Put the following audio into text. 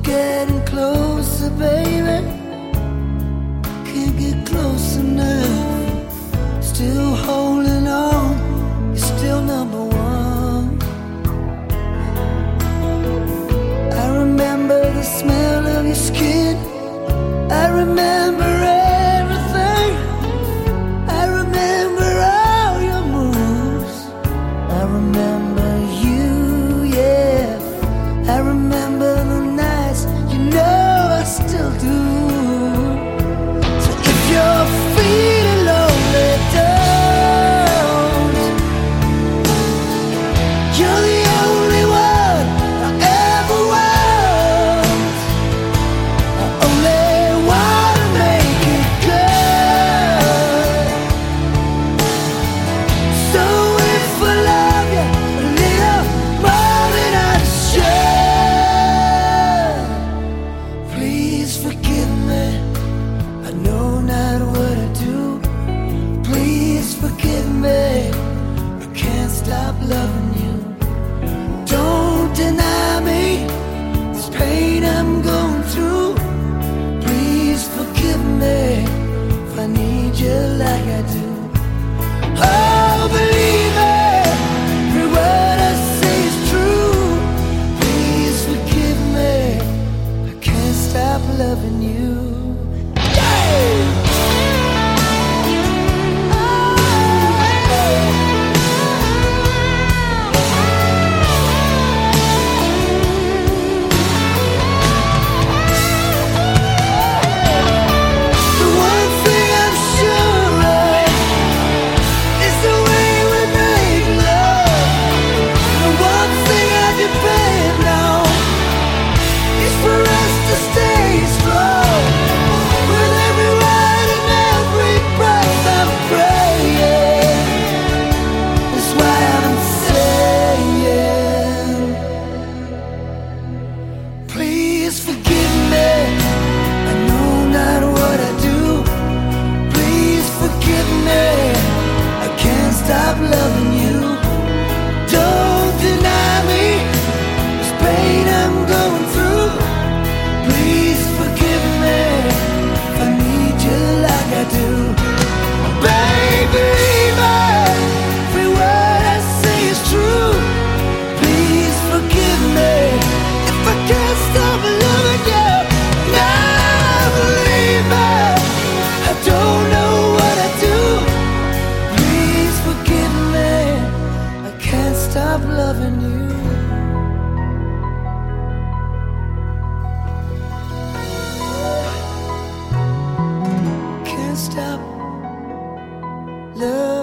getting closer, baby. Can't get close enough. Still holding on, you're still number one. I remember the smell of your skin. I remember everything. I remember all your moves. I remember you, yeah. I remember the nights, you know I still do. So if you're feeling lonely, don't. You're the only one I ever want. I only wanna make it good. So if I love you a little more than I should, please forgive me. I know not what I do. Please forgive me. I can't stop loving you. Don't deny me this pain I'm going through. Please forgive me if I need you like I do. Oh, believe me, every word I say is true. Please forgive me. I can't stop loving you. The one thing I'm sure of is the way we make love. The one thing I depend on is for us to stay strong. With every word and every breath I'm praying. That's why I'm saying, please forgive me. I know not what I do. Please forgive me. I can't stop loving you. Don't deny me this pain I'm going through. Please forgive me if I need you like I do. Baby, every word I say is true. Please forgive me if I can't stop loving you. Now believe me, I don't know what I do. Please forgive me, I can't stop loving you. Can't stop loving